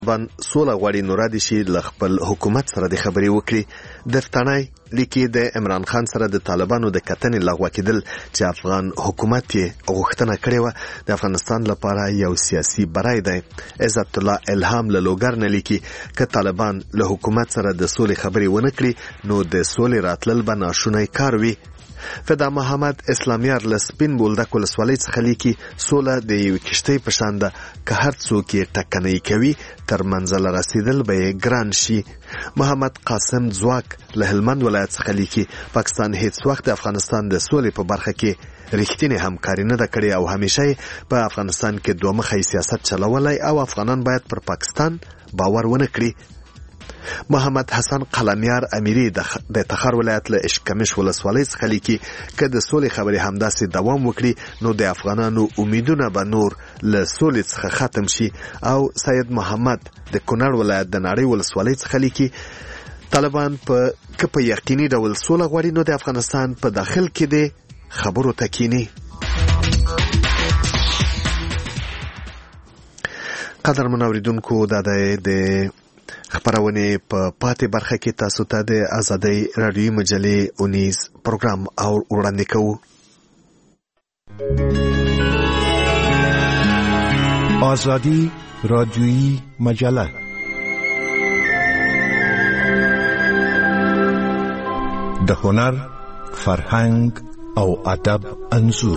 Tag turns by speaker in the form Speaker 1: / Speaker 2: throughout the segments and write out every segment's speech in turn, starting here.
Speaker 1: بن سوله غواړي نو را دي شي له خپل حکومت سره د خبرې وکړي. دفتانای لیکي د عمران خان سره د طالبانو د کتنې لغوه کېدل چې افغان حکومت یې غوښتنه کړې وه د افغانستان لپاره یو سیاسي برای دی. عزت الله الهام له لوګر نه لیکي که طالبان له حکومت سره د سولې خبرې ونه کړي نو د سولې راتلل به ناشونی کار وي. فدا محمد اسلامیار له سپین بولدک ولسوالۍ څخه لیکي سوله د یوې کښتۍ په شان ده که هر څوک یې ټکنۍ کوي تر منزله رسیدل به یې ګران شي. محمد قاسم ځواک له هلمند ولایت څخه لیکي پاکستان هیڅ وخت د افغانستان د سولې په برخه کې رښتینې همکاري نه ده کړې او همیشه په افغانستان کې دوه مخی سیاست چلولی او افغانان باید پر پاکستان باور ونه کړي. محمد حسن قلمیار امیری د تخار ولایت له اشکمش ولسوالۍ څخه لیکي که د سولې خبرې همداسې دوام وکړي نو د افغانانو امیدونه به نور له سولې څخه ختم شي. او سید محمد د کونړ ولایت د ناړۍ ولسوالۍ څخه لیکي طالبان که په یقیني ډول سوله غواړي نو د افغانستان په داخل کې د خبرو ته کینی. قدرمن اوریدونکو دا د خبرونه په پاتې برخه کې تاسو ته د آزادۍ رادیو مجلې 19 پروګرام او وړاندې کوو.
Speaker 2: آزادی رادیویی مجله د هنر، فرهنګ او ادب انځور.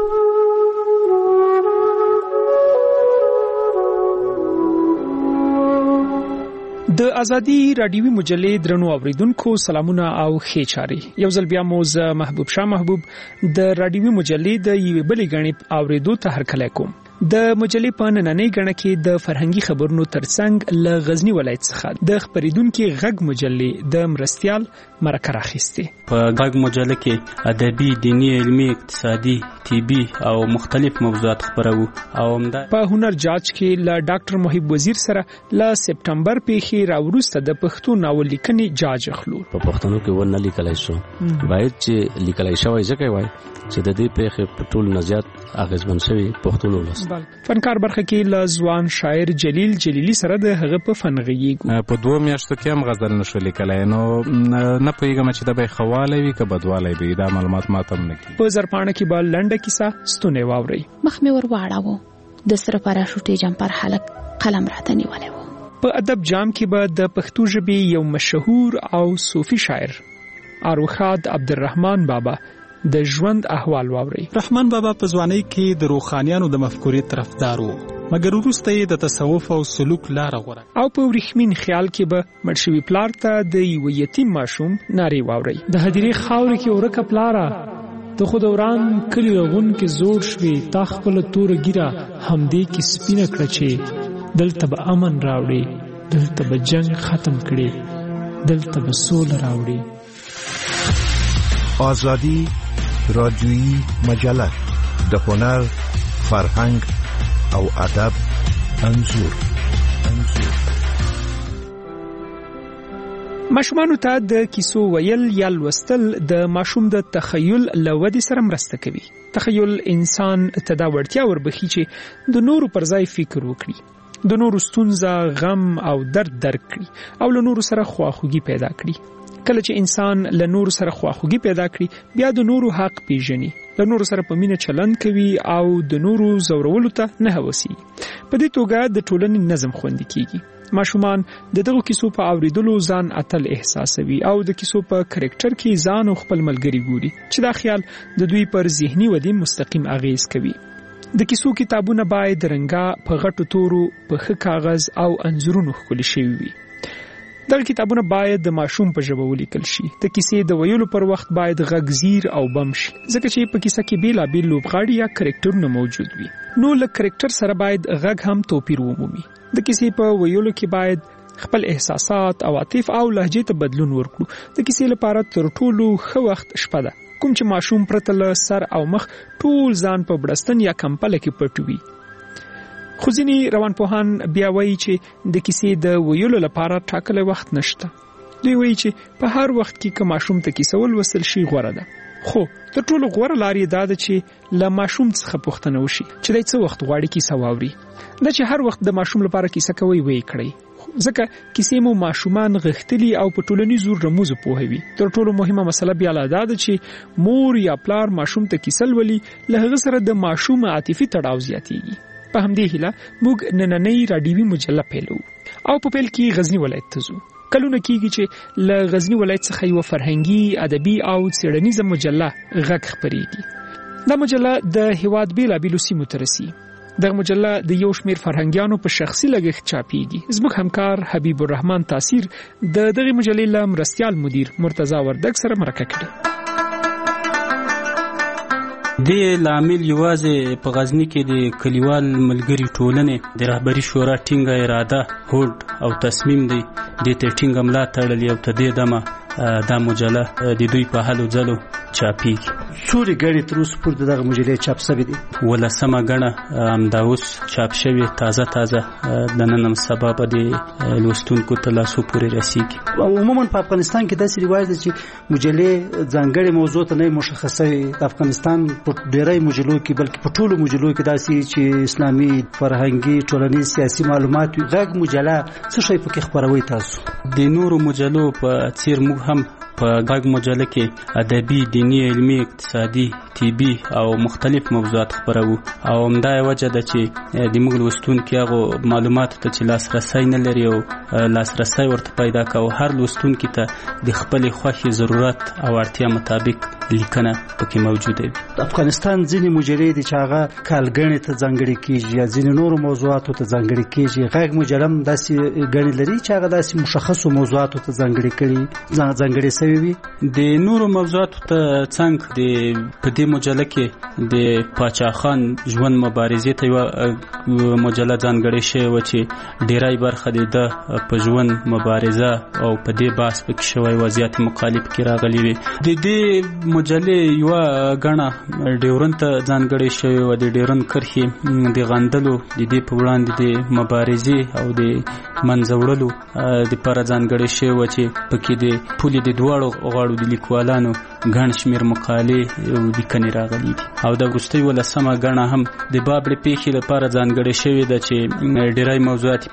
Speaker 3: د ازادي رادیوي مجلې درنو اوریدونکو سلامونه او ښې چارې. یو ځل بیا مو زه محبوب شاه محبوب د رادیوي مجلې د یوې بلې غړي اوریدو ته هرکلی کوم. د مجلې په نننۍ غړه کې د فرهنګي خبرونو ترڅنګ له غزنی ولایت څخه د خبرېدونکو غږ مجلې د مرستيال مرکه راخسته.
Speaker 4: په غږ مجلې کې ادبي، دینی، علمي، اقتصادي، طبي او مختلف موضوعات خبرو. او
Speaker 3: په هنر جاج کې له ډاکټر محب وزیر سره له سپټمبر پیښې راوروسته د پښتو ناول لیکنې جاج اخلو.
Speaker 5: په پښتنو کې ونه لیکلای شو باید چې لیکلای شوی ځکه وای چې د دې پیښې په ټول نزيات اغیزمن شوی پښتون ولس.
Speaker 3: فنکار برخه کې له ځوان شاعر جلیل جلیلی سره د هغه په فنغږیږو.
Speaker 6: په 2 میاشتو کې هم غزل نشو لیکلای نو نه پوهیږم چې د به خواله وي که بدواله وي دا معلومات ماته هم نه کی.
Speaker 3: په زرپانه کې به لنډه کیسه ستونه واوري.
Speaker 7: مخ مې ور واړاوه د سره پاراشوټي جمپر حلق قلم راته نیولې و.
Speaker 3: په ادب جام کې به د پښتو ژبې یو مشهور او صوفي شاعر اروخاد عبدالرحمن بابا د ژوند احوال واوري.
Speaker 8: رحمان بابا په ځوانۍ کې د روحانيانو د مفکورې طرفدار و مګر وروسته یې د تصوف او سلوک لار غوره.
Speaker 3: او په ورېښمین خیال کې به مرشوي پلار ته د یو یتیم ماشوم نارې واوري. د هدیرې خاور کې ورکه پلارا ته خود وران کلی غون کې زور شوي تا خپل تور ګیره همدې کې سپینه کړه چې دلته به امن راوړي، دلته به جنگ ختم کړي، دلته به سوله راوړي.
Speaker 2: آزادی رادیویی مجله د هنر، فرهنګ او ادب انځور.
Speaker 3: ماشومانو ته د کیسو ویل یا لوستل د ماشوم د تخیل لودي سره مرسته کوي. تخیل انسان ته دا وړتیا وربخي چې د نورو پر ځای فکر وکړي، د نورو ستونزه، غم او درد درک کړي او له نورو سره خواخوږي پیدا کړي. کله چې انسان له نورو سره خواخوږي پیدا کړي بیا د نورو حق پیژني، له نورو سره په مینه چلند کوي او د نورو زورولو ته نه هوسي. په دې توګه د ټولنې نظم خوندي کیږي. ماشومان د دغه کیسو په اوریدلو ځان اتل احساسوي او د کیسو په کریکټر کې ځان او خپل ملګری ګوري چې دا خیال د دوی پر ذهني ودې مستقیم اغیز کوي. د کیسو کتابونه باید رنګا په غټو تورو په ښه کاغذ او انځورونو ښکلي شوي وي. دغه کتابونه باید د ماشوم په ژبه ولیکل شي. د کیسې د ویلو پر وخت باید غږ زیر او بم شي ځکه چې په کیسه کې بیلابیل لوبغاړي یا کریکټرونه موجود وي. نو له کریکټر سره باید غږ هم توپیر ومومي. د کیسې په ویلو کې باید خپل احساسات او عاطف او لهجې ته بدلون ورکړو. د کیسې لپاره تر ټولو ښه وخت شپه ده، کوم چې ماشوم پرته له سر او مخ ټول ځان په بړستن یا کمپله کې پټ وي. خو ځینې روانپوهان بیا وایي چې د کیسې د ویلو لپاره ټاکلی وخت نشته. دوی وایي چې په هر وخت کې که ماشوم ته کیسه ولوستل شي غوره ده. خو تر ټولو غوره لارې دا ده چې له ماشوم څخه پوښتنه وشي چې دی څه وخت غواړي کیسه واوري. دا چې هر وخت د ماشوم لپاره کیسه کوي وی کړئ، ځکه کیسې مو ماشومان غښتلي او په ټولنیزو رموزو پوهوي. تر ټولو مهمه مسله بیا لا ده چې مور یا پلار ماشوم ته کیسه لولي، له هغه سره د ماشوم عاطفي تړاو زیاتېږي. په همدې هیله موږ نننۍ راډیوي مجله پیلو او په پیل کې غزنی ولایت ته ځو. کلونه کېږي چې له غزنی ولایت څخه یو فرهنګي، ادبي او څېړنیزه مجله غږ خپرېږي. دا مجله د هیواد بیلابیلو سیمو ته رسي. دغه مجله د یو شمېر فرهنګیانو په شخصي لګښت چاپېږي. زموږ همکار حبیب الرحمن تاثیر د دغه مجلې له مرستیال مدیر مرتضی وردګ سره مرکه کړې.
Speaker 4: د لامل یوازې په غزنی کې د کلیوال ملګری ټولنې د رهبری شورا ټینګه اراده، هوډ او تصمیم دی د ته ټینګه ملا تړلې او ته دې دمه دا مجله د دوی په هلو ځلو چاپېږي.
Speaker 9: څوري ګڼې تر اوسه پورې دغه مجلې چاپ شوې دي؟
Speaker 4: 18مه ګڼه همدا اوس چاپ شوې، تازه د نن سبا به د لوستونکو ته لاسو پورې رسیږي.
Speaker 9: عموما په افغانستان کې داسې رواج دی چې مجلې ځانګړې موضوع ته نه مشخصه وي. د افغانستان په ډېری مجلو کې بلکې په ټولو مجلو کې داسې چې اسلامي، فرهنګي، ټولنیز، سیاسي معلومات وي. غږ مجله څه شی پکې خپروي تاسو؟
Speaker 4: د نورو مجلو په څیر موږ هم په غږ مجله کې ادبي، دینی، علمي، اقتصادي، طبي او مختلف موضوعات خپرو. او همدا وجه ده چې د موږ لوستونکي هغه معلوماتو ته چې لاسرسی نه لري او لاسرسی ورته پیدا کوي، هر لوستونکي ته د خپل خوښې، ضرورت او اړتیا مطابق لیکنه پکې موجوده وي.
Speaker 9: افغانستان ځینې مجلې دي چې هغه کالګڼې ته ځانګړې کېږي یا ځینې نورو موضوعاتو ته ځانګړې کېږي. غږ مجله هم داسې ګڼې لري چې هغه داسې مشخصو موضوعاتو ته ځانګړې شوي وي.
Speaker 4: د نورو موضوعاتو ته څنګه په دې مجله کې د پاچا خان ژوند مبارزې ته یو مجله ځانګړې شوې وه چې ډېری برخه د په ژوند مبارزه او په دې بحث پکې شوی و، زیاتې مقالې پکې راغلي وي. د دې مجلې یوه ګڼه ډیورن ته ځانګړې شوې وه. د ډیورن کرښې د غندلو د دې په وړاندې د مبارزې او د منځه وړلو دپاره ځانګړې شوې وه چې پکې د پولې د دواړو غاړو د لیکوالانو ګڼ شمېر مقالې او لیکنې راغلي دي. او د وروستۍ 18مه ګڼه هم د بابړې پیښې لپاره ځانګړې شوې ده چې ډېری موضوعات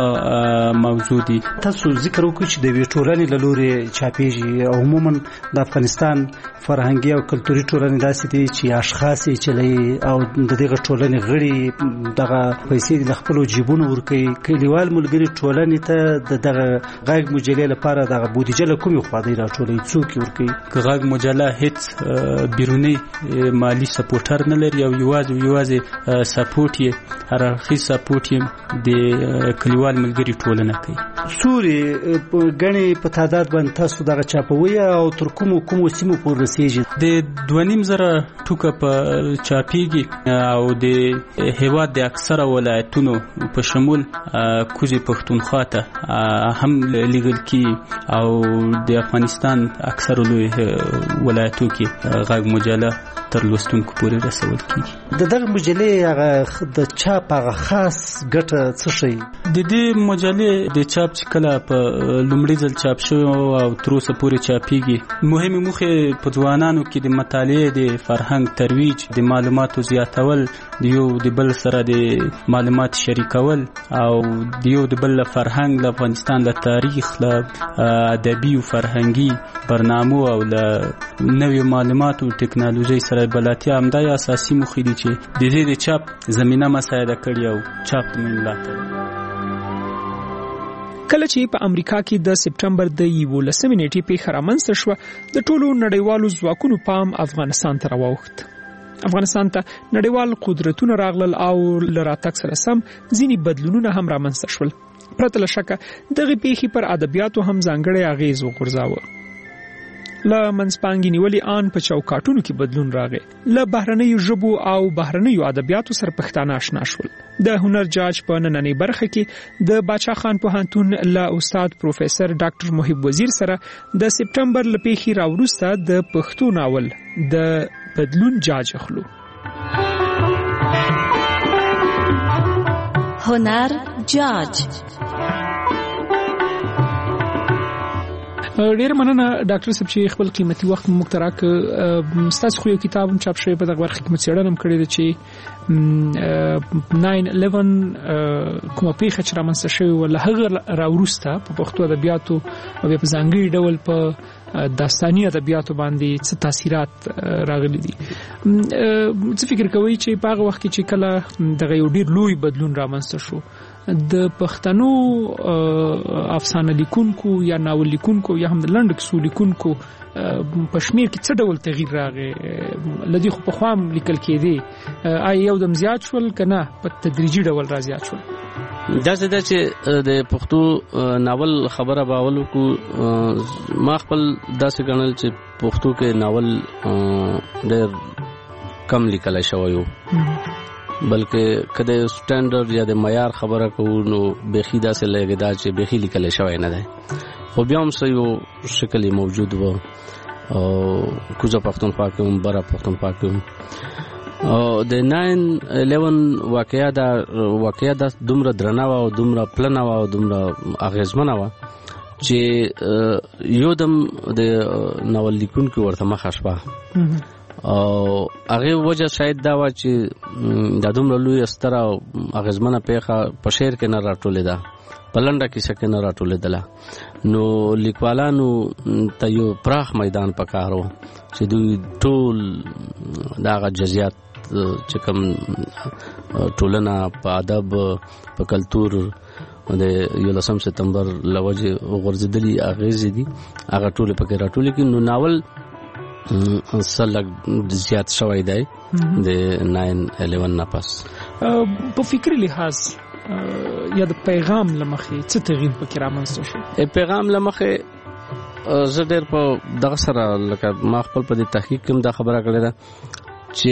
Speaker 4: په موضوع دي.
Speaker 9: تاسو ذکر وکړئ چې د یوې ټولنې له لورې چاپېږي او عموما د افغانستان فرهنګي او کلتوري ټولنې داسې دي چې اشخاص یې چلوي او د دغه ټولنې غړي دغه پیسې د خپلو جیبونو ورکوي. کلیوال ملګري ټولنې ته د دغه غږ مجلې لپاره دغه بودیجه له کومې خوا دی راټولوي؟ څوک یې ورکوي؟
Speaker 4: غږ مجله هیڅ بیرونی مالی سپورټر نه لري او یوازې سپورټ یې هر اړخیز سپورټ یې د کلیوال ملګري ټولنه کوي.
Speaker 9: سوري ګڼې په تعداد باندې تاسو دغه چاپوي او تر کومو سیمو پورې رسیږي؟
Speaker 4: د 2.5 ټوکه په چاپیږي او د هیواد د اکثره ولایتونو په شمول کوزي پښتونخوا ته هم لیږل کی او د افغانستان اکثر لوی ولایتو کې غږ مجله تر لوستونکو پورې رسول کیږي.
Speaker 9: د دغه مجلې هغه د چاپ هغه خاص ګټه څه شي؟
Speaker 4: د دې مجلې د چاپ چې کله په لومړي ځل چاپ شوی او تر اوسه پورې چاپیږي، مهمې موخې په ځوانانو کې د مطالعې، د فرهنګ ترویج، د معلوماتو زیاتول، د یو د بل سره د معلومات شریکول او د یو د بل فرهنګ، له افغانستان له تاریخ، له ادبي او فرهنګي برنامو او له نوې معلوماتو او ټکنالوژي سره بلاتیا. همدا اساسي موخې دي چې د دې د چاپ زمينه مساعده کړي او چاپ ته ملاتړ.
Speaker 3: کله چې په امریکا کې د سپټمبر د 11 نیټې پیښه رامنځته شوه، د ټولو نړیوالو ځواکونو پام افغانستان ته راووخت. افغانستان ته نړیوال قدرتونه راغلل او له راتګ سره سم ځینې بدلونونه هم رامنځته شول. پرته له شکه دغه پیښې پر ادبیاتو هم ځانګړی اغیز وغورځاوه. له منځپانګې نیولې آن په چوکاټونو کې بدلون راغی. له بهرنیو ژبو او بهرنیو ادبیاتو سره پښتانه آشنا شول. د هنر جاج په نننۍ برخه کې د باچا خان پوهنتون له استاد پروفیسور ډاکټر محب وزیر سره د سپټمبر له پیښې راوروسته د پښتو ناول د بدلون جاج اخلو.
Speaker 10: هنر جاج.
Speaker 3: ډیر مننه ډاکټر صاحب چې خپل قیمتي وخت مو مختراک ستاسو خو یو کتاب چاپ شوی په دغه برخه کې مڅېړنه کړې ده چې 9/11 کومه پیښه چې رامنځته شوې و له هغه راوروسته په پښتو ادبیاتو او په ځانګړي ډول په داستاني ادبیاتو باندې څه تاثیرات راغلي دي. څه فکر کوئ چې په هغه وخت کې چې کله دغه یو ډیر لوی بدلون رامنځته شو د پښتنو افسانه لیکونکو یا ناول لیکونکو یا هم د لنډ کیسو لیکونکو په شمیر کې څه ډول تغییر راغی؟ لدی خو په خوام لیکل کېدی آیا یو دم زیات شول کنه په تدریجي ډول را زیات شول؟
Speaker 5: دا څه چې د پښتو ناول خبره باولو کو ما خپل داسې ګڼل چې پښتو کې ناول ډېر کم لیکل شوی و، بلکې کله سټانډرډ یا د معیار خبره کوو نو بخي داسې لګی دا چې بخي لیکل شوی نه دی، خو بیا هم یو شکل موجود و او کوزه پښتونخوا کې هم بره پښتونخوا کې هم د 9/11 واقعیا دا دومره درنه او دومره پلنه او دومره اغیزمنه و چې یو دم د ناول لیکونکو ورته مخه شوه او هغه وجه شاید دا و چې د دومره لوی ستره او اغیزمنه پیښه په شعر کې نه راټولې ده، په لنډه کیسه کې نه راټولې ده، نو لیکوالانو ته یو پراخ میدان پکار و چې دوی ټول دغه جزئیات چې کوم ټولنه په ادب په کلچر د 11 سپتمبر لوجه غورځېدلي اغیزې دي هغه ټول پکې راټولې کې نو ناول سلګ زیات شوی دی د 9/11 نه پس.
Speaker 3: په فکری لحاظ یا د پیغام لمخې څه تغییر پکې رامنځته شو؟
Speaker 5: پیغام لمخې زه ډېر په دغه سره لکه ما خپل په دې تحقیق کې دا خبره کړې ده چې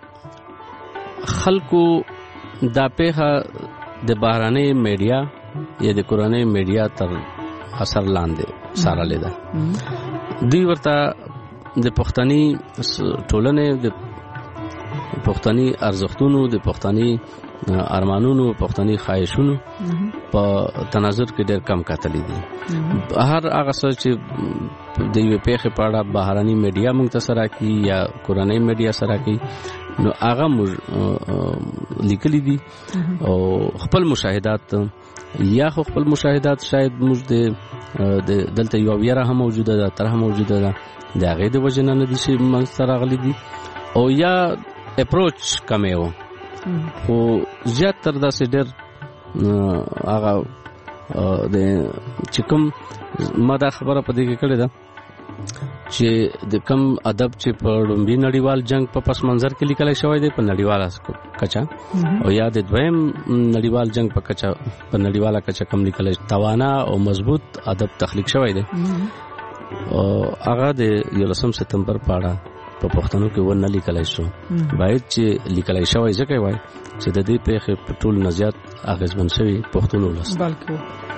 Speaker 5: خلکو دا پیښه د بهراني میډیا یا د کورنۍ میډیا تر اثر لاندې سره لیده، دوی ورته د پښتني ټولنې د پښتني ارزښتونو د پښتني ارمانونو پښتني خواهشونو په تناظر کې ډېر کم کتلې دي. هر هغه څه چې د یو پیښې په اړه بهراني میډیا موږ ته سره کوي یا کورنۍ میډیا سره کوي نو هغه لیکلي دي او خپل مشاهدات یا خپل مشاهدات شاید موږ د دلته یو ویره هم موجوده ده تر هم موجوده ده د هغې د وجې نه دي چې منځته راغلي دي او یا اپروچ کمې و خو زیاتره داسې ډېر هغه د چې کوم ما دا خبره په دې کې کړې ده چې د کم ادب چې په لومړي نړیوال جنگ په پس منظر کې لیکل شوی دی په نړیواله کچه او یا د دویم نړیوال جنگ په کچه په نړیواله کچه کم لیکل توانا او مضبوط ادب تخلیق شوی دی او هغه د 11 سپتمبر په اړه په پښتنو کې ونه لیکل شو باید چې لیکل شوی ځکه وای چې د دې پیښې په ټول نزيات اغیزمن شوی پښتون ولس
Speaker 3: بلکې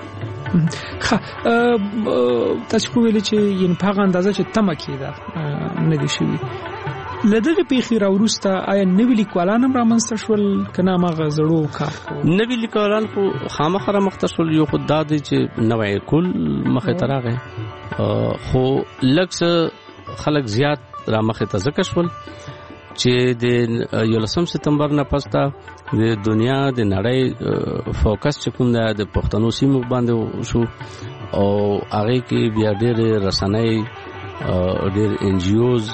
Speaker 3: تاسو خو ویل چې ین په اندازه چې تمه کېده نه دي شوی لدغه پیښې راوروسته آیا نوی لیکوالان هم رامنځته شول کنه ماغه زړو کار
Speaker 5: نوی لیکوالان خو خامخره مختصر یو خود دادي چې نوې کول مخه تراغه خو لکس خلک زیات را مخه ته ځکه شول چې د 11 سپتمبر نه پسته د دنیا د نړۍ فوکس چې کوم د پښتنو سیمو باندې شو او هغه کې بیا ډېر رسنۍ ډېر ان جی اوز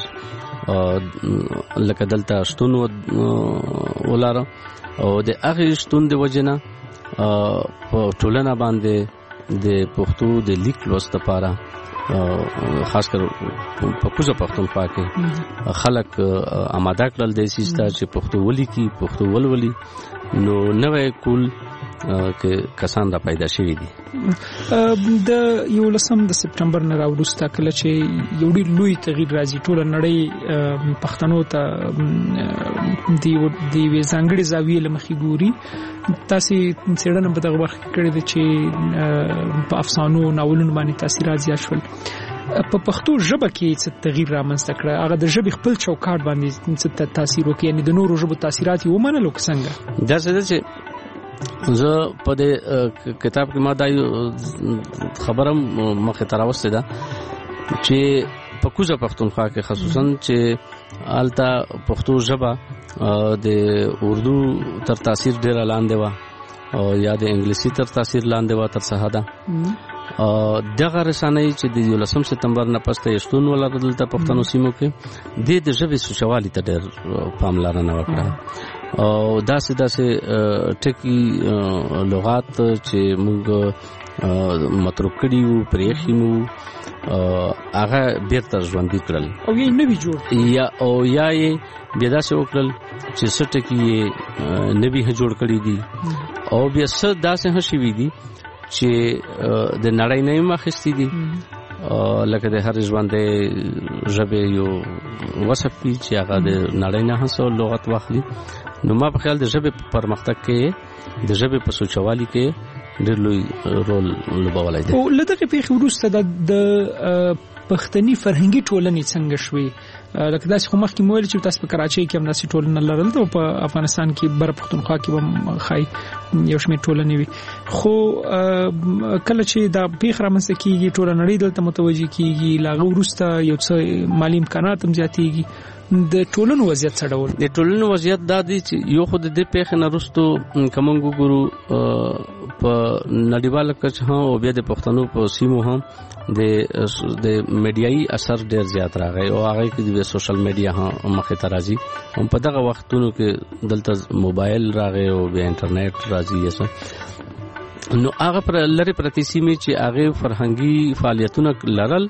Speaker 5: لکه دلته شتون ولاره او د هغه شتون د وجنه په ټولنه باندې د پښتو د لیک لوست لپاره خاص کر په کوزه پښتونخوا کې خلک آماده کړل د سیستا چې پښتو ولیکي پښتو ولولي نو نوې کول کې کسان را پیدا شوي دي.
Speaker 3: د 11 سپتمبر نه راوړسته کله چې یو ډېر لوی تغییر راځي ټول نړۍ پښتنو ته دی ځانګړي زاویې لمخې ګوري. تاسو څېړنه په دغه وخت کې کړې ده چې په افسانو ناولونو باندې تاثیرات زیات شول. په پښتو ژبه کې څه تغییر رامنځته کړ هغه د ژبې خپل چوکاټ باندې څه تاثیر وکړي یعنی د نورو ژبو تاثیرات یې ومنلو څنګه؟
Speaker 5: دا څه چې زه په دې کتاب کې ما دا خبرم مخه تراوسته ده چې په کوزه پښتونخوا کې خصوصا چې آلته پښتو ژبه د اردو تر تاثیر ډیر لاندې و او یا د انګلیسي تر تاثیر لاندې و تر څه ده دغه رسنۍ چې د 11 سپتمبر نه پسته یشتون ولرل ته پښتنو سیمو کې د ژبې سوچوالي ته ډېر پاملرنه وکړه او داسې ټکی لغات چې موږ متروک کړي وو پرېښي مو هغه بیرته ژوندي کړل
Speaker 3: او یې نوي جوړ
Speaker 5: یا یې بیا داسې وکړل چې څه ټکي یې نوي جوړ کړي دي او بیا څه داسې هم شوي دي چې د نړۍ نه یې اخیستي دي لکه د هر ژوندۍ ژبې یو وصف دی چې هغه د نړۍ نه هم لغت واخلي نو ما په خیال د ژبې په پرمختګ کې د ژبې په سوچوالي کې ډېر لوی رول لوبولی دی.
Speaker 3: او له دغې پیښې وروسته د پښتني فرهنګي ټولنې څنګه شوې لکه داسې خو مخکې مو ویل چې تاسو په کراچۍ کې هم داسې ټولنه لرل او په افغانستان کې بر پښتونخوا کې هم ښایي یو شمېر ټولنې وي خو کله چې دا پیښه رامنځته کېږي ټوله نړۍ دلته متوجه کېږي له هغه وروسته یو څه مالي امکانات هم زیاتېږي د ټولنو وضعیت څه ډول
Speaker 5: د ټولنو وضعیت دا دی چې یو خو د دې پیښې نه وروسته که موږ وګورو په نړیواله کچه هم او بیا د پښتنو په سیمو هم د میډیایي اثر ډېر زیات راغی او هغه کې د سوشل میډیا هم مخې ته راځي هم په دغه وختونو کې دلته موبایل راغی او بیا انټرنیټ راځي نو هغه پر لري پرتی سیمې چې هغه فرهنګي فعالیتونه لرل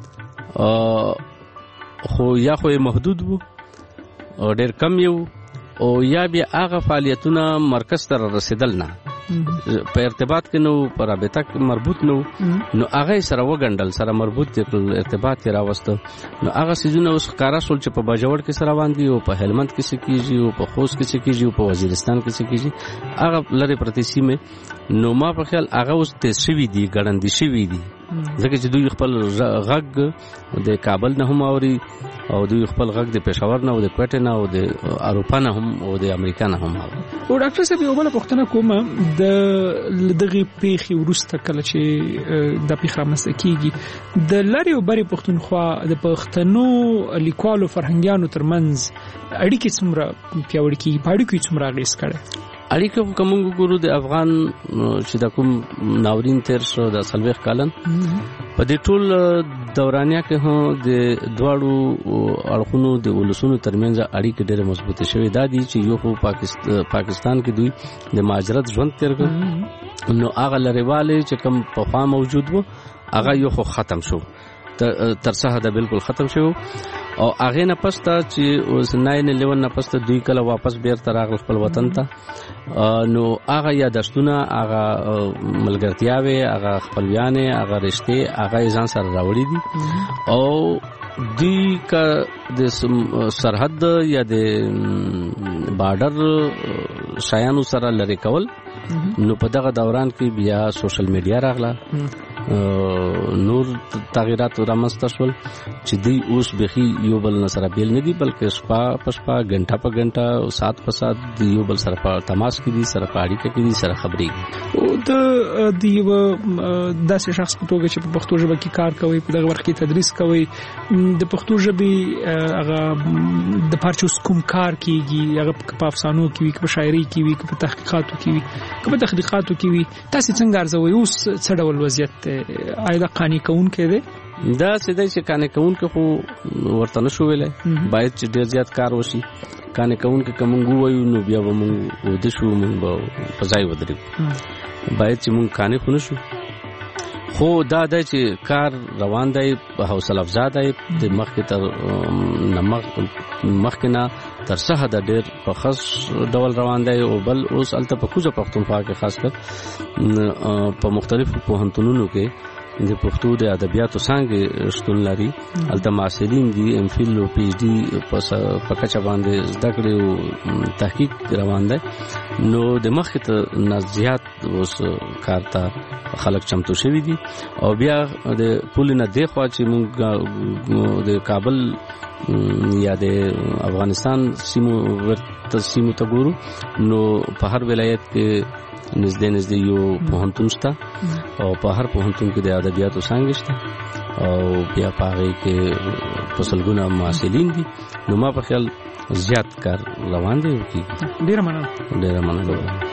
Speaker 5: خو یا خو محدود وو او ډېر کم یو او یا بیا هغه فعالیتونه مرکز ته رسیدل نه په ارتباط کې نو په رابطه کې مربوط نو هغه سره وګڼل سره مربوط دي ارتباط کې راوسته نو هغه سيزونه اوس ښکارا شول چې په باجوړ کې سره باندې او په هلمند کې سکیږي او په خوست کې سکیږي او په وزیرستان کې سکیږي هغه لری پرتی سیمه نو ما په خیال هغه اوس تشوي دي ګړندې شوي دي ځکه چې دوی خپل غږ د کابل نه هم اوري او دوی خپل غږ د پېښور نه او د کوټه نه او د اروپا نه هم او د امریکا نه هم اوري
Speaker 3: او ډاکټر صاحب یو بل پوښتنه کوم د دغه پیښې وروسته کله چې د پیښه رامنځته کیږي د لری او بری پښتونخوا د پښتنو لیکوالو فرهنګیانو ترمنځ اړیکې څومره پیاوړې کیږي په اړیکو څومره اغېز کوي
Speaker 5: اړیکه کوم ګورو د افغان چې د کوم ناورین تیر شو د سلويخ کالن په دې ټول دورانیا کې هم د دواړو اړخونو د ولسونو ترمنځ اړیکې ډېرې مضبوطه شوې دا دي چې یو خو پاکستان کې دوی د مهاجرت ژوند تیر کړ نو هغه لريواله چې کوم په خوا موجود وو هغه یو خو ختم شو تر څه حد بالکل ختم شو او هغه نه پسته چې اوس 9/11 نه پسته دوی کله واپس بیرته راغل خپل وطن ته نو هغه یادښتونه هغه ملګرتیاوي هغه خپلویانه هغه رشته هغه ځان سره راوړي دي او دوی کا د سرحد یا د بارډر شایانو سره لری کول نو په دغه دوران کې بیا سوشل میډیا راغله نور تغیرات رامنځته شول چې دوی اوس بخي یو بل سره بیل نه دي بلکې شپه په شپه غنټه په غنټه او سات په سات یو بل سره په تماس کې دي سره په اړیکه کې دي سره خبرې
Speaker 3: او د یو داسې شخص په توګه چې په پښتو ژبه کې کار کوي په دغه وخت کې تدریس کوي د پښتو ژبې هغه د پارچوس کوم کار کیږي هغه په افسانو کې وي په شاعري کې وي په تحقیقاتو کې وي په تحقیقاتو کې وي تاسو څنګه ارزوي اوس څه ډول وضعیت آیا د قانې کون کې دی
Speaker 5: دا سیده چې قانې کون کې خو ورته نشو ویلای باید چې ډیر زیات کار وشي قانې کون کې کوم وایو نو بیا به موږ ود شو موږ په ځای ودرې باید چې موږ قانې خو نشو خو دا د چې کار روان دی په حوصله افزا دی د مخکې تر مخکنه تر څه د ډېر په خاص ډول روان دی او بل اوس الته په کوزه پښتونخوا کې خاص کر په مختلفو پوهنتونونو کې د پښتو د ادبیاتو څنګه شتون لري الته معاصرین دي ام فیل او پی ایچ ډي په کچه باندې زده کړې او تحقیق روان دی نو د مخکې ته زیات اوس کار ته خلک چمتو شوي دي او بیا د پول نه دی خو چې موږ د کابل یا د افغانستان سیمو ته ګورو نو په هر ولایت کې نږدې یو پوهنتون شته او په هر پوهنتون کې د ادبیاتو څانګې شته او بیا په هغې کې په سلګونه محصلین دي. نو ما په خیال زیات کار روان دی.
Speaker 3: ډېره مننه.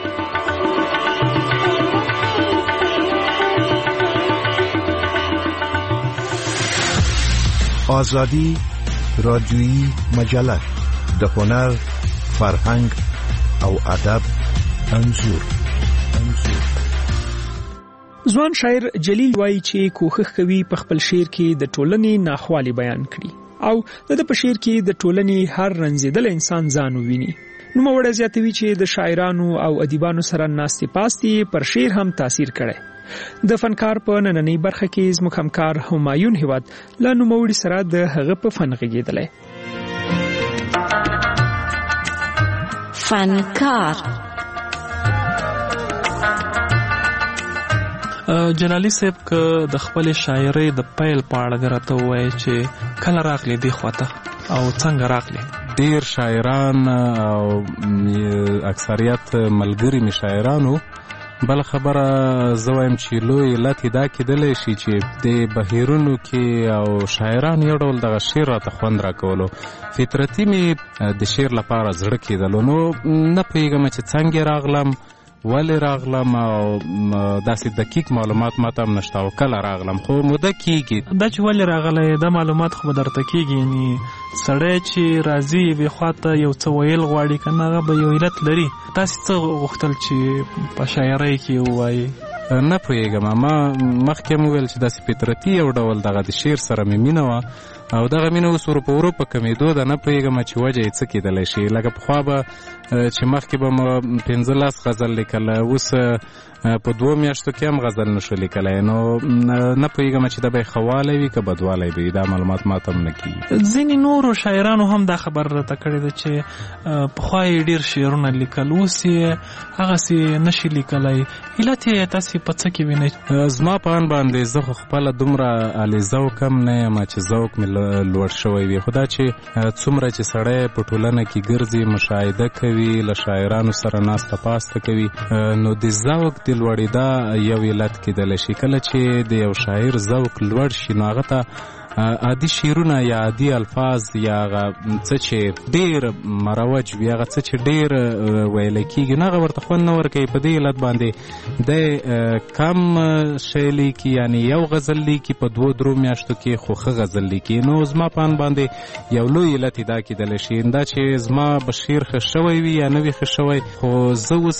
Speaker 2: آزادی رادیویی مجله د هنر، فرهنګ او ادب انځور.
Speaker 3: ځوان شاعر جلیل وایي چې کوښښ کوي په خپل شعر کې د ټولنې ناخوالې بیان کړي او د په شعر کې د ټولنې هر رنځېدل انسان ځان وویني. نوموړی زیاتوي چې د شاعرانو او ادیبانو سره ناستې پاستې پر شعر هم تاثیر کړی. د فنکار په نننۍ برخه کې زموږ همکار همایون هیواد له نوموړي سره د هغه په فن غږېدلی.
Speaker 10: فنکار
Speaker 11: جلالی صاحب که د خپل شاعرۍ د پیل په اړه راته ووایي چې کله راغلی دې خواته او څنګه راغلی؟
Speaker 6: ډیر شاعران او اکثریت ملګري می شاعرانو بل خبره زه وایم چې لوی علت یې دا کېدلی شي چې د بهیرونو کې او شاعران یو ډول دغه شعر راته خوند راکولو. فطرتي مې د شعر لپاره زړه کېدلو. نو نه پوهېږم چې څنګه راغلم، ولې راغلم او داسې دقیق معلومات ماته هم نشته او کله راغلم، خو موده کېږي.
Speaker 11: دا چې ولې راغلی دا معلومات خو به درته کېږي. یعنې سړی چې راځي یوې خواته یو څه ویل غواړي که نه هغه به یو علت لري. تاسې څه غوښتل چې په شاعرۍ کې ووایي؟
Speaker 6: نه پوهېږم. ما مخکې هم وویل چې داسې فطرتي یو ډول دغه د شعر سره مې مینه وه او دغه مینه اوس ورو په کمېدو ده. نه پوهېږم چې وجه یې څه کېدلی شي. لکه پخوا به چې مخکې به مو 15 غزل لیکل، اوس په 2 میاشتو کې هم غزل نشو لیکلی. نو نه پوهېږم چې دا به یې ښه والی وي که بدوالی به وي. دا معلومات ماته هم نه کېږي.
Speaker 11: ځینې نورو شاعرانو هم دا خبر راته کړې ده چې پخوا یې ډېر شعرونه لیکل، اوس یې هغسې نشي لیکلی. علت یې تاسې په څه کې وینئ؟
Speaker 6: زما په ان باندې زه خو خپله دومره عالي ذوق هم نه یم چې ذوق مې لوړ شوی وي. خو دا چې څومره چې سړی په ټولنه کې ګرځي، مشاهده کوي، له شاعرانو سره ناسته پاسته کوي، نو د ذوق د لوړېدا یو علت کېدلی شي. کله چې د یو شاعر ذوق لوړ شي نو هغه ته عادي شعرونه یا عادي الفاظ یا هغه څه چې ډېر مروج وي، هغه څه چې ډېر ویلی کېږي نو هغه ورته خوند نه ورکوي. په دې علت باندې دی کم شی لیکي، یعنې یو غزل لیکي په 2-3 میاشتو کې، خو ښه غزل لیکي. نو زما په ان باندې یو لوی علت دا کېدلی شي دا چې زما به شعر ښه شوی وي یا نه وي ښه شوی. خو زه اوس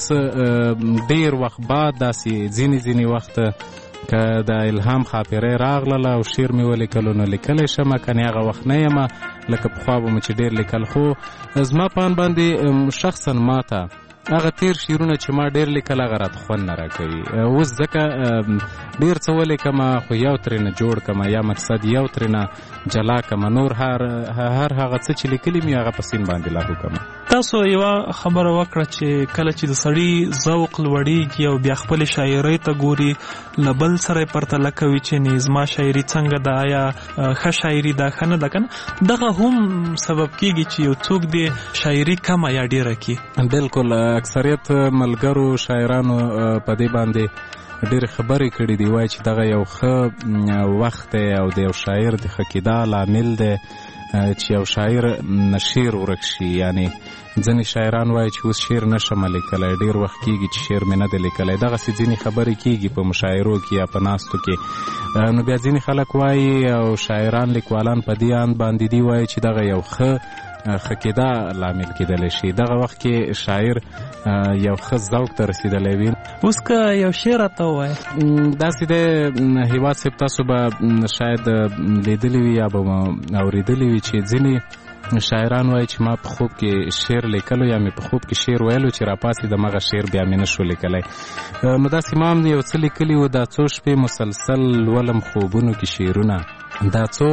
Speaker 6: ډېر وخت بعد داسې ځینې وخت که د الهام خاطره راغله او شعر مې ولیکلو نو لیکلی شم، کنې هغه وخت نه یم لکه پخوا به مو چې ډېر لیکل. خو زما په ان باندې شخصا ماته هغه تیر شعرونه چې ما ډېر لیکل هغه راته خوند نه راکوي. اوس ځکه ډېر څه ولیکم خو یو ترېنه جوړ کړم یا مقصد یو ترېنه جلا کړم، نور هر هغه څه چې لیکلي مې هغه په سین باندې لاګو کړم.
Speaker 11: تاسو یوه خبره وکړه چې کله چې د سړي ذوق لوړېږي او بیا خپلې شاعرۍ ته ګوري له بل سره یې پرتله کوي چې زما شاعري څنګه ده، آیا ښه شاعري ده ښه نه ده که نه. دغه هم سبب کېږي چې یو څوک دې شاعري کمه یا ډېره کړي.
Speaker 6: بلکل اکثریت ملګرو شاعرانو په دې باندې ډېرې خبرې کړي دي، وایي چې دغه یو ښه وخت دی او د یو شاعر د ښه کېدا لامل دی چې یو شاعر شعر ورک شي. یعنې ځینې شاعران وایي چې اوس شعر نشم لیکلی، ډېر وخت کېږي چې شعر مې نه دی لیکلی. دغسې ځینې خبرې کېږي په مشاعرو کې یا په ناستو کې. نو بیا ځینې خلک وایي او شاعران لیکوالان په دې اند باندې دي وایي چې دغه یو ښه کېدا لامل کېدلی شي. دغه وخت کې شاعر یو ښه ذوق ته رسېدلی وي.
Speaker 11: اوس که یو شعر راته ووایه
Speaker 6: داسې دی هیواد صاحب، تاسو به شاید لیدلی وي یا به اورېدلی وي چې ځینې شاعران وایي چې ما په خوب کې شعر لیکلو یا مې په خوب کې شعر ویلو چې راپاڅېدم هغه شعر بیا مې نه شو لیکلی. نو داسې ما هم یو څه لیکلي وو، دا څو شپې مسلسل لولم خوبونو کې شعرونه، دا څو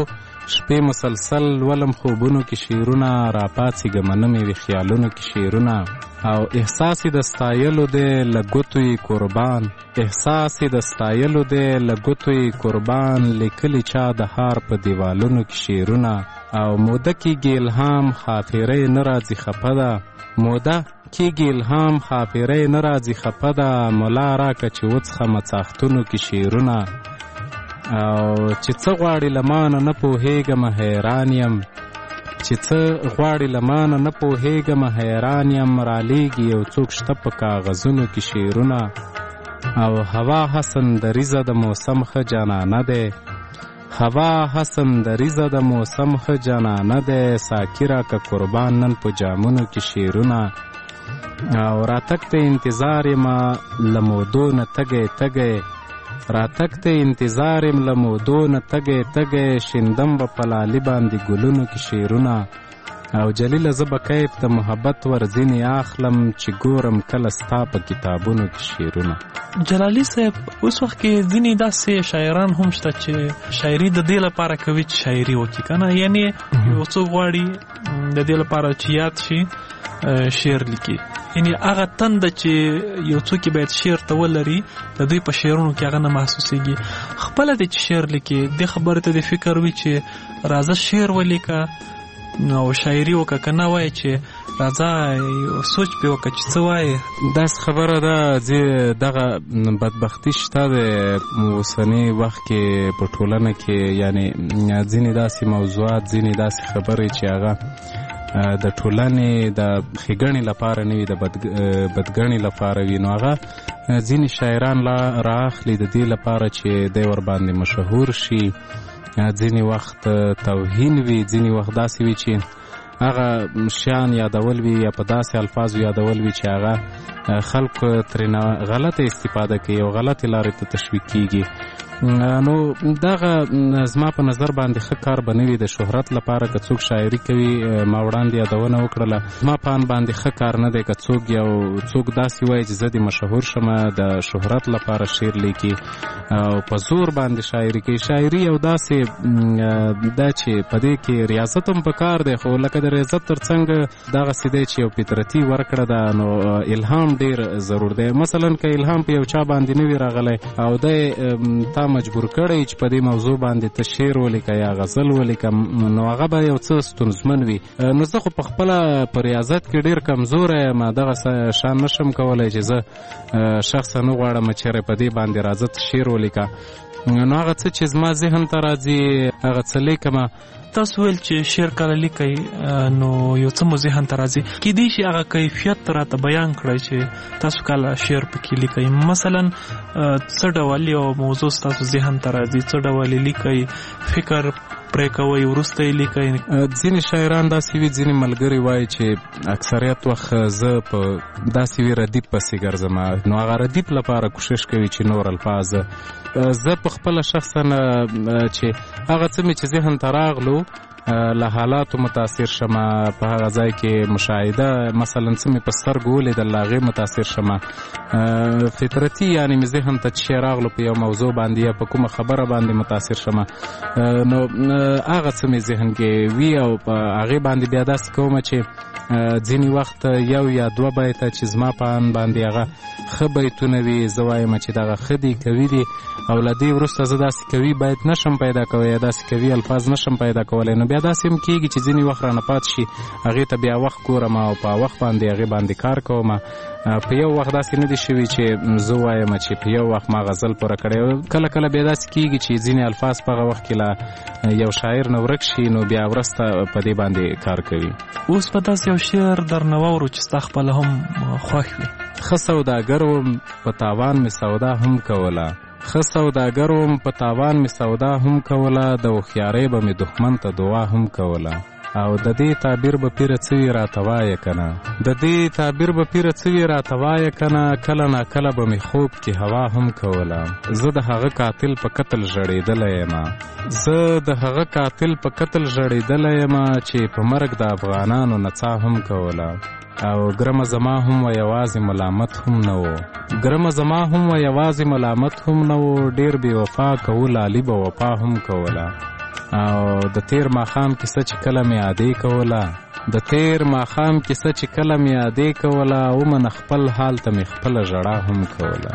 Speaker 6: شپې مسلسل ولم خوبونو کې شعرونه، راپاڅېږه منمې وي خیالونو کې شعرونه. او احساس د ستایلو دی له ګوتو یې قربان، احساس د ستایلو دی له ګوتو یې قربان، لیکلي چا د هار په دیوالونو کې شعرونه. او موده کېږي الهام خاطرې نه راځي خفه ده، موده کېږي الهام خاطرې نه راځي خفه ده، ملا راکه چې وڅښمه څاښتونو کې شعرونه. او چې څه غواړي له مانه نه پوهېږم حیران یم، چې څه غواړي له مانه نه پوهېږم حیران یم، رالیږي یو څوک شته په کاغذونو کې شعرونه. او هوا حسن دریزه د موسم ښه جانانه دی، هوا حسن دریزه د موسم ښه جانانه دی، ساقي راکه قربان نن په جامونو کې شعرونه. او راتګ ته انتظار یم له مودو نه تږی تږی، راتګ ته انتظار یم له مودو نه تږی تږی، شیندم به په لالي باندې ګلونو کې شعرونه. او جلیله زه به کیف د محبت ورځینې اخلم، چې ګورم کله ستا په کتابونو کې شعرونه.
Speaker 11: جلالي صاحب اوس وخت کې ځینې داسې شاعران هم شته چې شاعري د دې لپاره کوي چې شاعري وکړي که نه، یعنې یو څوک غواړي د دې لپاره چې یاد شي شعر لیکي، یعنې هغه تنده چې یو څوک باید شعر ته ولري د دوی په شعرونو کې هغه نه محسوسېږي. خپله دی چې شعر لیکي دې خبرې ته د فکر وي چې راځه شعر ولیکه او شاعري وکړه، که نه وایي چې راځه سوچ پې وکړه چې څه وایې.
Speaker 6: داسې خبره ده چې دغه بدبختي شته د اوسني وخت کې په ټولنه کې، یعنې ځینې داسې موضوعات، ځینې داسې خبرې چې هغه د ټولنې د ښېګڼې لپاره نه وي، د بدګڼې لپاره وي، نو هغه ځینې شاعران رااخلي د دې لپاره چې دی ورباندې مشهور شي. ځینې وخت توهین وي، ځینې وخت داسې وي چې هغه شیان یادول وي یا په داسې الفاظو یادول وي چې هغه خلق ترېنه غلطه استفاده کوي او غلطې لارې ته تشویق کیږي. نو دغه زما په نظر باندې ښه کار به نه وي د شهرت لپاره. که څوک شاعري کوي، ما وړاندې یادونه وکړله، زما په ان باندې ښه کار نه دی که څوک یو څوک داسې وایي چې زه دې مشهور شمه، د شهرت لپاره شعر لیکي او په زور باندې شاعري کوي. شاعري یو داسې ده چې په دې کې ریاضت هم په کار دی، خو لکه د ریاضت تر څنګ دغسې دی چې یو فطرتي ورکړه ده، نو الهام ډېر ضرور دی. مثلا که الهام په یو چا باندې نه وي راغلی او دی تا مجبور کړی چې په دې موضوع باندې ته شعر ولیکه یا غزل ولیکه، نو هغه به یو څه ستونزمن وي. نو زه خو په خپله په ریاضت کې ډېر کمزوری یم، دغه شان نشم کولی چې زه شخصا وغواړم چېرې په دې باندې راځه شعر ولیکه. نو هغه څه چې زما ذهن ته راځي هغه څه لیکمه.
Speaker 11: تاسو ویل چې شعر کله لیکئ نو یو څه مو ذهن ته راځي، کیدای شي هغه کیفیت راته بیان کړئ چې تاسو کله شعر پکې لیکئ. مثلا څه ډول یو موضوع تاسو ذهن ته راځي، څه ډول لیکئ، فکر پرې کوئ وروسته یې لیکئ؟
Speaker 6: ځینې شاعران داسې وي، ځینې ملګري وایي چې اکثریت وخت زه په داسې وي ردیف پسې ګرځم، نو هغه ردیف لپاره کوشش کوي چې نور الفاظ. زه په خپله شخصا چې هغه څه مې چې ذهن ته راغلو له حالاتو متاثر شمه، په هغه ځای کې مشاهده مثلا څه مې په سترګو ولیدل له هغې متاثر شمه، فطرتي یعنې مې ذهن ته چې راغلو په یو موضوع باندې یا په کومه خبره باندې متاثر شمه، نو هغه څه مې ذهن کې وي او په هغې باندې بیا داسې کومه چې ځینې وخت یو یا دوه بیته چې زما په ان باندې هغه ښه بیتونه وي، زه وایم چې دغه ښه دي، کوي دي، او له دې وروسته زه داسې کوي بیت نشم پیدا کوی یا داسې کوي الفاظ نشم پیدا کولی. نو بیا داسې هم کېږي چې ځینې وخت رانه پات شي، هغې ته بیا وخت ګورم او په وخت باندې هغې باندې کار کوم. په یو وخت داسې نه دي شوي چې زه وایم چې په یو وخت ما غزل پوره کړی. کله کله بیا داسې کېږي چې ځینې الفاظ په هغه وخت کې له یو شاعر نه ورک شي، نو بیا وروسته په دې باندې کار کوي.
Speaker 11: اوس په داسې یو شعر درنه واورو چې ستا خپله هم خوښ وي.
Speaker 6: ښه سوداګر وم په تاوان مې سودا هم کوله، ښه سوداګر وم په تاوان مې سودا هم کوله، د هوښیارۍ به مې دښمن ته دعا هم کوله. او د دې تعبیر به پیره څه وي راته وایه که نه، د دې تعبیر به پیره څه وي راته وایه که نه، کله ناکله به مې خوب کې هوا هم کوله. زه د هغه قاتل په قتل ژړېدلی یم، زه د هغه قاتل په قتل ژړېدلی یم چې په مرګ د افغانانو نڅا هم کوله. او ګرمه زما هم و یوازې ملامت هم نه و، ګرمه زما هم و یوازې ملامت هم نه و، ډېر بې وفا کوو لالي به وفا هم کوله. او د تیر ماښام کیسه چې کله مې یادې کوله ومنه خپل حال ته مې خپله ژړا هم کوله.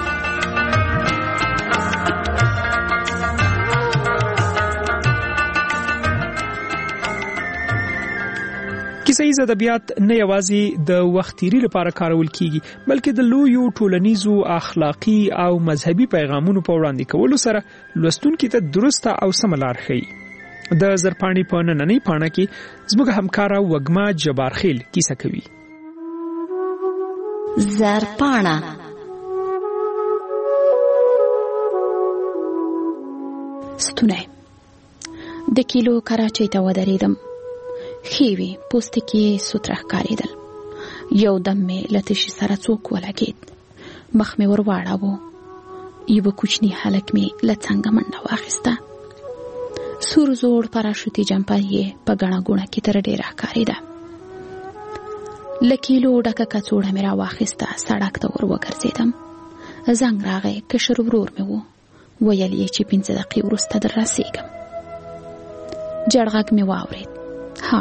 Speaker 3: کیسه ییز ادبیات نه یوازې د وخت تیري لپاره کارول کیږي بلکې د لویو ټولنیزو اخلاقی او مذهبي پیغامونو په وړاندې کولو سره لوستونکو ته درسته او سمه لار ښیي. د زرپاڼې په نننۍ پاڼه کې زموږ همکاره وګما جبارخیل کیسه کوي.
Speaker 7: زرپاڼه ستونه د کیلو کراچۍ ته ودرېدم. خیوی پوستکی سوتره ښکارېدل. یو دم مې له تشي سره څوک ولګېد. مخ مې ور واړاوه. یوه کوچني هلک مې له څنګه منډه واخیسته. سور زوړ پاراشوتي جمپر یې په ګڼه ګوڼه کې تر ډېره ښکارېده. له کیلو ډکه کڅوړه مې راواخیسته. سړک ته ور وګرځېدم. زنګ راغی. کشر ورور مې و. ویل یې چې 5 دقیقې وروسته در رسېږم. جړ غږ مې واورېد. ها،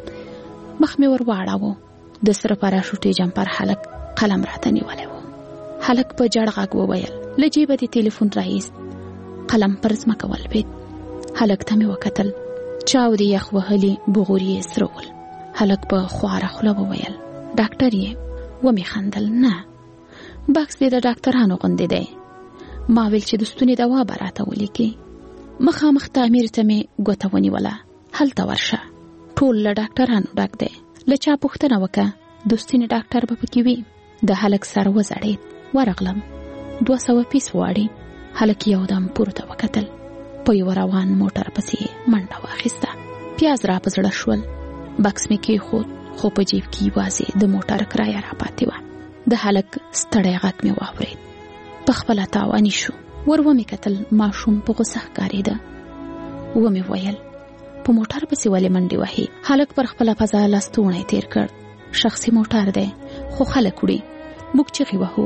Speaker 7: مخ مې ور واړاوه. د سره پاراشوټي جمپر هلک قلم راته نیولی و. هلک په جړ غږ وویل. له جیبه د تلیفون راایست. قلم پر ځمکه ولوېد. هلک ته مې وکتل. چاودې یخ وهلي بغور یې سره ول. هلک په خواره خوله وویل. ډاکټر یې؟ ومې خندل. نه، بکس دې د ډاکټرانو غوندې دی. ما ویل چې د ستوني دوا به راته ولیکي. مخامخ تعمیر ته مې ګوته ونیوله. هلته ورشه، ټول له ډاکټرانو ډک دی. له چا پوښتنه وکړه، د ستوني ډاکټر به پکې وي. د هلک سر وځړېد. ورغلم. 200 پیس غواړي. هلک یودم پورته وکتل. په یو روان موټر پسې منډه واخیسته. پیاز را په زړه شول. بکس مې کېښود، خو په جیب کې یوازې د موټر کرایه را پاتې وه. د هلک ستړی غږ مې واورېد. په خپله تاواني شو. ور ومې کتل. ماشوم په غوسه ښکارېده. ومې ویل په موټر پسې ولې منډې وهي؟ هلک پر خپله پزه لستوڼی تیر کړ. شخصي موټر دی، خو خلک وړي. موږ چغې وهو.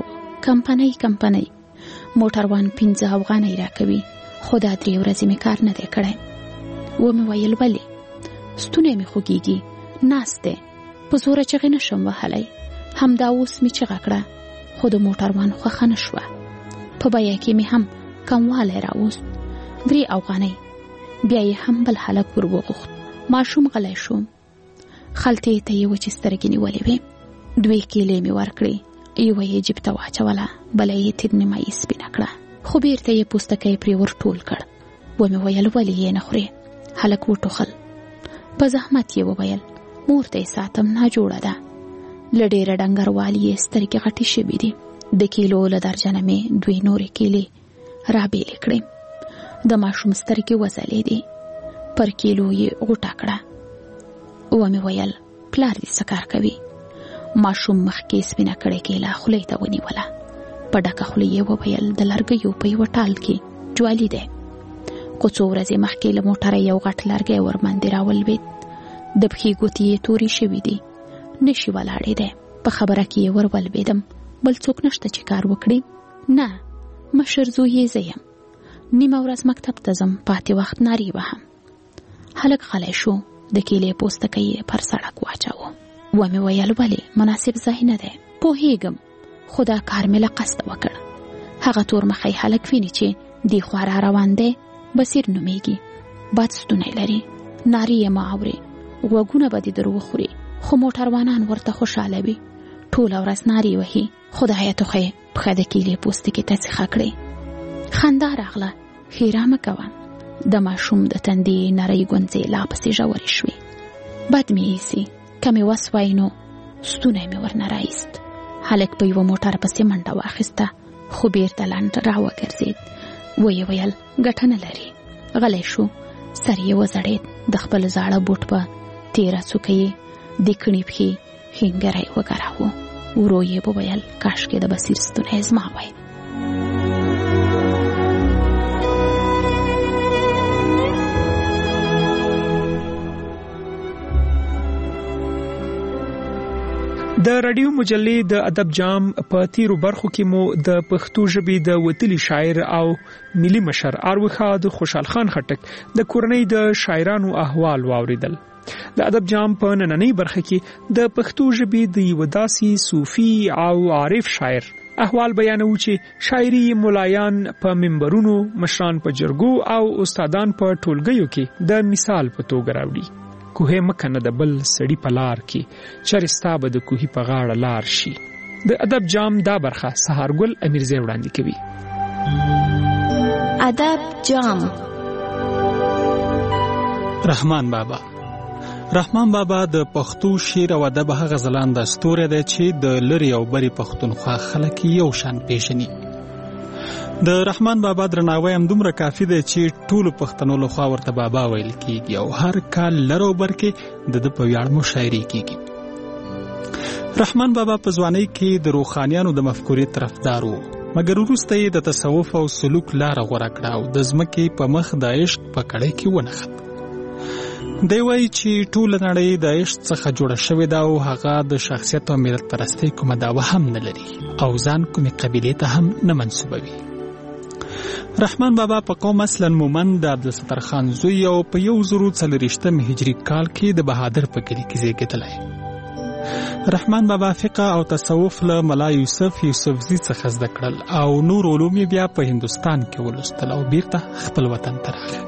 Speaker 7: کمپنۍ. موټروان 15 افغانۍ راکوي، خو دا 3 ورځې مې کار نه دی کړی. ومې ویل ولې؟ ستونی مې خوږېږي. ناست دی. په زوره چغې نشم وهلی. همدا اوس مې چغه کړه، خو د موټروان خوښه نه شوه. په بیه کې مې هم کموالی راوست. 3 افغانۍ. بیا یې هم بل هلک ور وغوښت. ماشوم غلی شو. خلطې ته یې وچې سترګې نیولې وې. 2 کیلې مې ورکړې. یوه یې جیب ته واچوله، بله یې تیر نیمایي سپینه کړه. خو بیرته یې پوستکی پرې ور ټول کړ. ومې ویل ولې یې نه خورې؟ هلک وټوخل. په زحمت یې وویل مور ته یې ساتم، ناجوړه ده. له ډېره ډنګروالي یې سترګې غټې شوي دي. د کیلو له درجنه مې 2 نورې کیلې رابېلې کړې. د ماشوم سترګې وځلېدې. پر کیلو یې غوټه کړه. ومې ویل پلار دې څه کار کوي؟ ماشوم مخکې سپینه کړې کیله خولې ته ونیوله. په ډکه خوله یې وویل د لرګیو په یوه ټال کې جوالي دی. خو څو ورځې مخکې له موټره یو غټ لرګی ورباندې راولوېد. د پښې ګوتې یې تورې شوي دي. نشي ولاړېدی. په خبره کې یې ور ولوېدم. بل څوک نشته چې کار وکړي؟ نه، مشر زوی یې زه یم. نیمه ورځ مکتب ته ځم، پاتې وخت نارې وهم. هلک غلی شو. د کیلې پوستکی یې پر سړک واچاوه. ومې ویل ولې؟ مناسب ځای نه دی. پوهېږم، خو دا کار مې له قصده وکړ. هغه تور مخی هلک ویني چې دې خوا را روان دی. بصیر نومیږي. بد ستونی لري. نارې یې مه اورې. غوږونه به دې در وخوري. خو موټروانان ورته خوشحاله وي. ټوله ورځ نارې وهي. خدایه ټوخې پښه د کیلې پوستکي ته څخه کړې. خندا راغله. خیره مه کوه. د ماشوم د تندې نرۍ ګونځې لا پسې ژورې شوې. بد مې ایسي. که مې وس وای نو ستونی مې ورنه رایست. هلک په یوه موټر پسې منډه واخیسته، خو بیرته لنډ راوګرځېد. ویې ویل ګټه نه لري. غلی شو. سر یې وځړېد. د خپل زاړه بوټ په تېره څوکه یې د کڼې پښې ښینګری وګراوه. ورو یې وویل کاشکې د بصیر ستونی زما وای.
Speaker 3: د رادیو مجلې د ادب جام په تیرو برخو کې مو د پښتو ژبې د وتلي شاعر او ملي مشر اروخا د خوشحال خان خټک د کورنۍ د شاعرانو احوال واوریدل. د ادب جام په نننۍ برخه کې د پښتو ژبې د یو داسې صوفي او عارف شاعر احوال بیانو چې شاعري ملایان په منبرونو، مشران په جرګو او استادان په ټولګیو کې د مثال په توګه راوړي. کوهه مکنه د بل سړی په لار کې چرستا به د کوهي په غاړه لار شي. د ادب جام دا برخه سهارګل امیرزی وړاندې کوي.
Speaker 7: ادب جام.
Speaker 8: رحمان بابا د پښتو شعر او ادب هغه ځلانده ستوری دی چې د لری او بری پښتونخوا خلک یو شان پیژني. د رحمان بابا درناوی هم دومره کافي دی چې ټولو پښتنو لخوا ورته بابا ویل کیږي او هر کال لر او بر کې د په ویاړ مشاعرې کیږي. رحمان بابا په ځوانۍ کې د روحانیانو د مفکورې طرفدار و، مګر وروسته یې د تصوف او سلوک لاره غوره کړه او د ځمکې په مخ د عشق په کړۍ کې ونښت. دی وایي چې ټوله نړۍ د عشق څخه جوړه شوې ده او هغه د شخصیت او ملت پرستۍ کومه دعوه هم نه لري او ځان کومې قبیلې ته هم نه منسوبوي. رحمان بابا په قوم اصلا مومند د عبدالستار خان زوی او په 1040 هجری کال کې د بهادر په کلي کې زیږېدلی. رحمان بابا فقه او تصوف له ملا یوسف یوسفزي څخه زده کړل او نور علوم بیا په هندوستان کې ولوستل او بیرته خپل وطن ته راغی.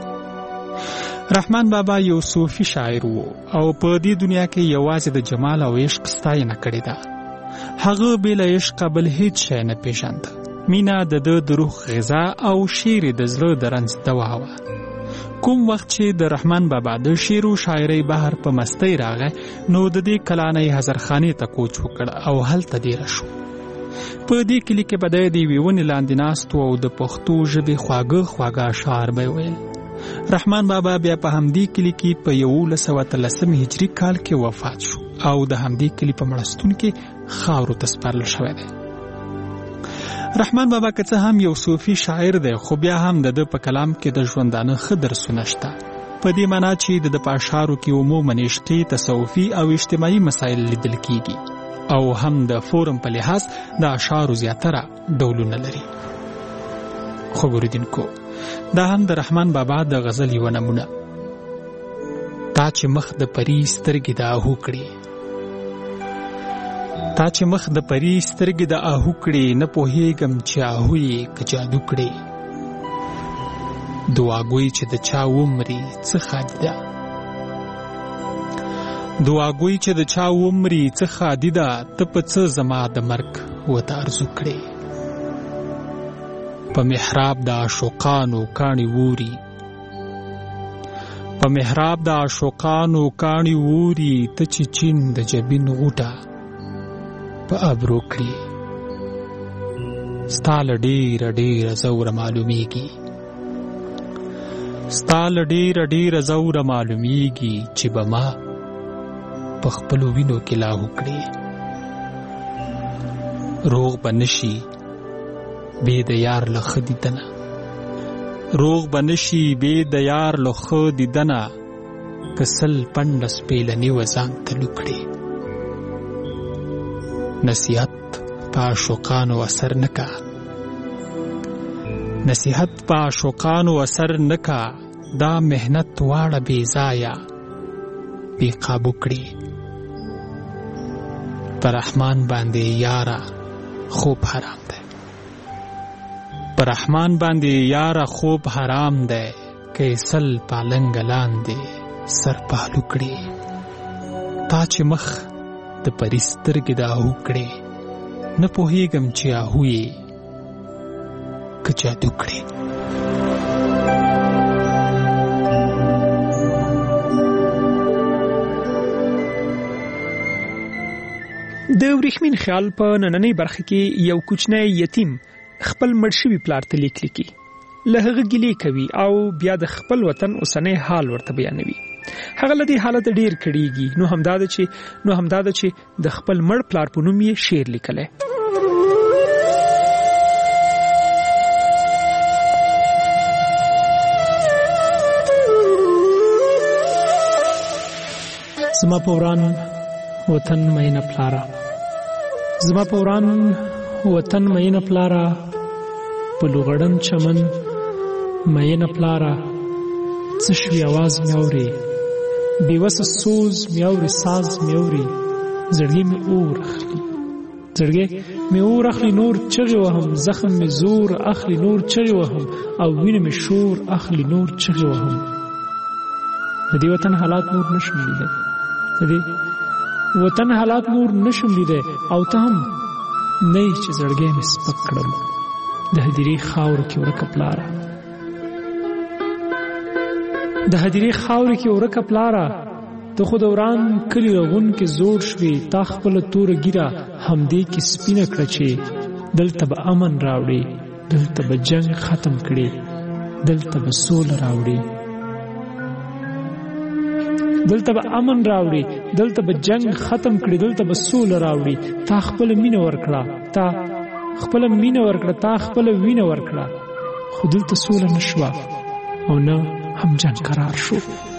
Speaker 8: رحمان بابا یو صوفي شاعر وو او په دې دنیا کې یوازې د جمال او عشق ستاینه کړې ده. هغه بل عشق بل هیڅ شی نه پیژانده. مینا د روح غذا او شعر د زړه د رنځ دوا وه. کوم وخت چې د رحمان بابا د شعر او شاعرۍ بهر په مستی راغی نو د دې کلانۍ حضرخانې ته کوچ وکړ او هلته ډېره شو. په دې کلي کې به د یوې ونې لاندې ناست او د پښتو ژبې خواږه اشعار به ویل. رحمان بابا بیا په همدې کلي کې په 1113 هجري کال کې وفات شو او د همدې کلي په مړستون کې خاورو ته سپارل شوی دی. رحمان بابا که څه هم یو صوفي شاعر دی خو بیا هم د په کلام کې د ژوندانه ښه درسونه شته، په دې معنا چې د په اشعارو کې عموماً عشقي، تصوفي او اجتماعي مسایل لیدل کیږي او هم د فورم په لحاظ د اشعارو زیاتره ډولونه لري. خو ګوریدونکو دا هم د رحمان بابا د غزل یوه نمونه. تا چې مخ د پری سترګې د آهو کړي، تا چې مخ د پری سترګې د آهو کړي، نه پوهېږم چې آهو یې که جادو کړي. دعاګوی چې د چا ومري څه خادي ده، دعاګوی چې د چا ومري څه خادي ده، ته په څه زما د مرګ وته ارزو کړي. په محراب د عاشقانو کاڼي ووري، په محراب د عاشقانو کاڼي ووري، ته چې چین د جبین غوټه په ابرو کړي. ستا له ډېره ډېره زوره معلومیږي، ستا له ډېره ډېره زوره معلومیږي چې به ما په خپلو وینو کې لاهو کړي. روغ به نشي بې د یار له ښه دیدنه، روغ به نشي بې د یار له ښه دیدنه، که سل پنډه سپېلني و ځان ته لوکړي. نصیحت په عاشقانو اثر نه کا، نصیحت په عاشقانو اثر نه کا، دا محنت واړه بې ځایه بې قابو کړي. پر رحمان باندې یاره خوب حرام دی، پر رحمان باندې یاره خوب حرام دی، که سل پالنګ لاندې سر پهلو کړي. تا چې مخ د پری سترګې د آهو کړي، نه پوهېږم چې آهو یې که جادو کړي.
Speaker 3: د ورېښمین خیال په نننۍ برخه کې یو کوچنی یتیم خپل مړ شوي پلار ته لیک لیکي، له هغه ګیلې کوي او بیا د خپل وطن اوسنی حال ورته بیانوي. هغه له دې حالت ډیر کړيږي، نو همدا ده چې د خپل مړ پلار په نوم یې شعر لیکلی. زما په وران وطن مینه پلاره، زما په وران وطن مینه پلاره، په لوغړن چمن مینه پلاره، څه شوي اواز مې اورې، بېوسه سوز مې اورې، ساز مې اورې، زړګی مې اور اخلي، زړګی مې اور اخلي، نور چغې وهم، زخم مې زور اخلي، نور چغې وهم، او وینه مې شور اخلي، نور چغې وهم. د دې وطن حالات نور نشم لیدی، د دې وطن حالات نور نشم لیدی، او ته هم نه یې چې زړګی مې سپک کړم د هدیرې خاورو کې ورکه پلاره، د هدیرې خاورو کې ورکه پلاره. ته خو د وران کلي رغون کې زوړ شوې، تا خپله توره ږیره همدې کې سپینه کړه چې دلته به امن راوړې، دلته به جنګ ختم کړې، دلته به سوله راوړې، دلته به امن راوړې، دلته به جنگ ختم کړې، دلته به سوله راوړې. تا خپله مینه ورکړه، تا خپله مینه ورکړه، تا خپله وینه ورکړه، خو دلته سوله نه شوه او نه هم جنگ قرار شو.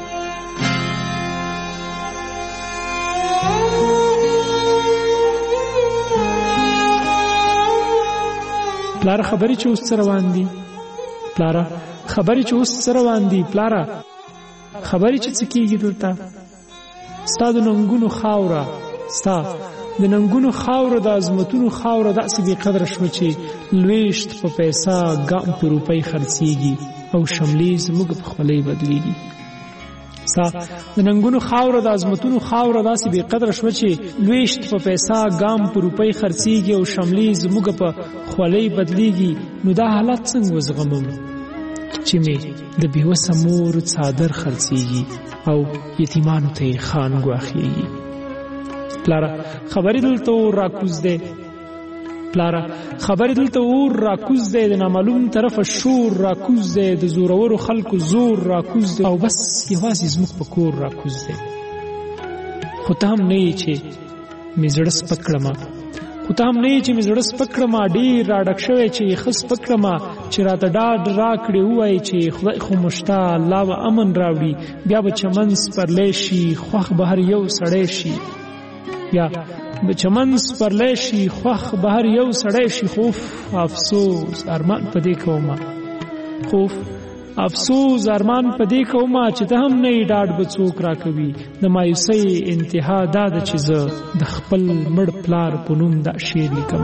Speaker 3: پلاره خبرې چې اوس څه روان دي، پلاره خبرې چې اوس څه روان دي، پلاره خبرې چې څه کېږي دلته. ستا د ننګونو خاوره، ستا د ننګونو خاوره، د عظمتونو خاوره داسې بې قدره شوه چې لویشت په پیسه ګام په روپۍ خرڅېږي او شملې زموږ په خولۍ بدلېږي. ستا د ننګونو خاوره، د عظمتونو خاوره داسې بې قدره شوه چې لویشت په پیسه ګام په روپۍ خرڅېږي او شملې زموږ په خولۍ بدلېږي. نو دا حالت څنګه وزغمم چې مې د بېوسه مور څادر خرڅېږي او یتیمانو ته یې خان ګواښېږي. پلاره خبرې دلته اور راکوز دی، پلاره خبرې دلته اور راکوز دی، د نامعلوم طرفه شور راکوز دی، د زورورو خلکو زور راکوز دی، او بس یوازې زموږ په کور راکوز دی. خو ته هم نه یې چې مې زړه سپک کړمه، خو ته هم نه یې چې مې زړه سپک کړمه، ډېر راډک شوی چې ښه سپک کړمه، چې راته ډاډ راکړې ووایي چې خدای خو مو شته، الله به امن راوړي، بیا به چمن سپرلی شي، خوښ به هر یو سړی شي، بیا به چمن سپرلی شي، خوښ به هر یو سړی شي. خوف افسوس ارمان په دې کومه، خوف افسوس ارمان په دې کومه چې ته هم نه یې ډاډ به څوک راکوي. د مایوسۍ انتها دا ده چې زه د خپل مړ پلار په نوم دا شعر لیکم.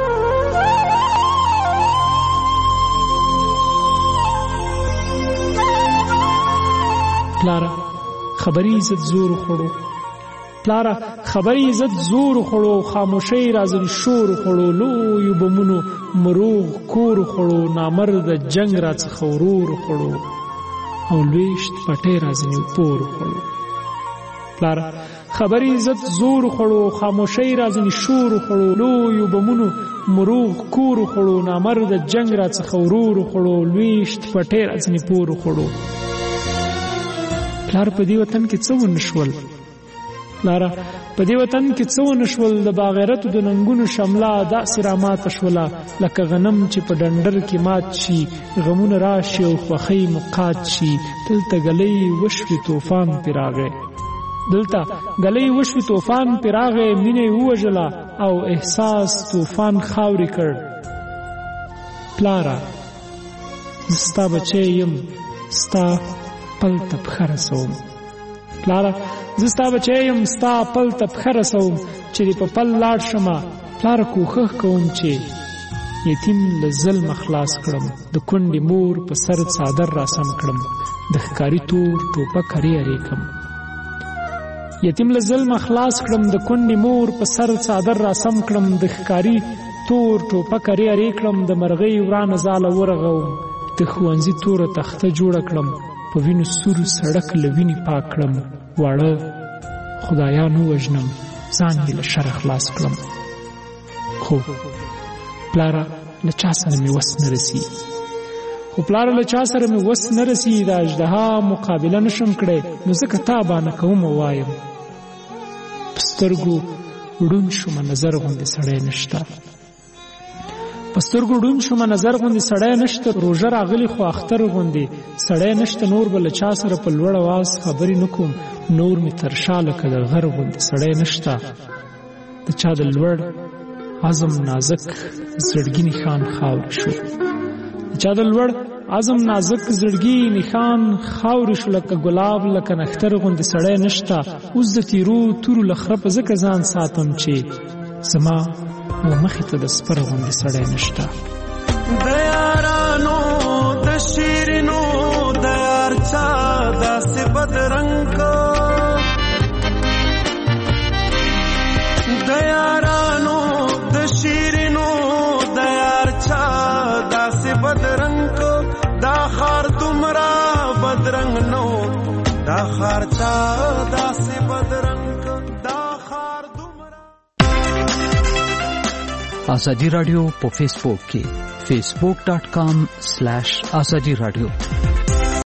Speaker 3: پلاره خبرې عزت زور خوړو، پلاره خبرې عزت زور خوړو، خاموشۍ رازن شور خوړو، لویو بمونو مروغ کور خوړو، نامرد جنگ را څخه ورور خوړو، او لویشت پټۍ رازن پور خوړو. پلاره خبرې عزت زور خوړو، خاموشۍ رازن شور خوړو، لویو بمونو مروغ کور خوړو، نامرد جنگ را څخه ورور خوړو، لویشت پټۍ رازن پور خوړو. پلار په دې وطن کې څه ونشول، لاره په دې وطن کې څه ونشول، د باغیرتو د ننګونو شمله داسې راماته شوله لکه غنم چې په ډنډر کې مات شي، غمونه راشي او خوښۍ مقات شي. دلته ګلۍ وشوې طوفان پرې راغی، دلته ګلۍ وشوې طوفان پرې راغی، مینه یې ووژله او احساس طوفان خاورې کړ. پلاره زه ستا بچی یم، ستا پل ته پښه رسوم، پلاره زه ستا بچی یم، ستا پل ته پښه رسوم، چې دې په پل لاړ شمه. پلاره کوښښ کوم چې یتیم له ظلمه خلاص کړم، د کونډې مور په سر څادر راسم کړم، د ښکاري تور ټوپک هرې هرې کړم. یتیم له ظلمه خلاص کړم، د کونډې مور په سر څادر راسم کړم، د ښکاري تور ټوپک هرې هرې کړم، د مرغۍ ورانه ځاله ورغوم، د ښوونځي توره تخته جوړه کړم، په وینو سور سړک له وینې پاک کړم، واړه خدایان ووژنم، ځان یې له شره خلاص کړم. خو پلاره له چا سره مې وس نه رسي، خو پلاره له چا سره مې وس نه رسي، د اژدها مقابله نشم کړی، نو ځکه تا بانه کوم وایم. په سترګو ړوند شومه نظر غوندې سړی نشته، په سترګو ړوند شومه نظر غوندې سړی نشته، روژه راغلی خو اختر غوندې سړی نشته، نور به له چا سره په لوړ اواز خبرې نه کوم، نور مې تر شا لکه د غر غوندې سړی نشته، د چا د لوړ عزم نازک زړګي نښان خاور شو. چا د لوړ عزم نازک زړګي نښان خاور شو، لکه ګلاب لکه نختر غوندې سړی نشته. اوس د تیرو تورو له خره په ځکه ځان ساتم چې زما و مخې ته د سپر غوندې سړی نشته.
Speaker 10: د یارانو د شیرینو د یار چا داسې بدرنګ د یارانو د شیرینو د یار چا داسې بدرنګ دا خار دومره بدرنګ نو دا خار چا داسې بدرنګ دا خار دومره.
Speaker 12: آزادی رادیو په فیسبوک کې facebook.com/azadi radio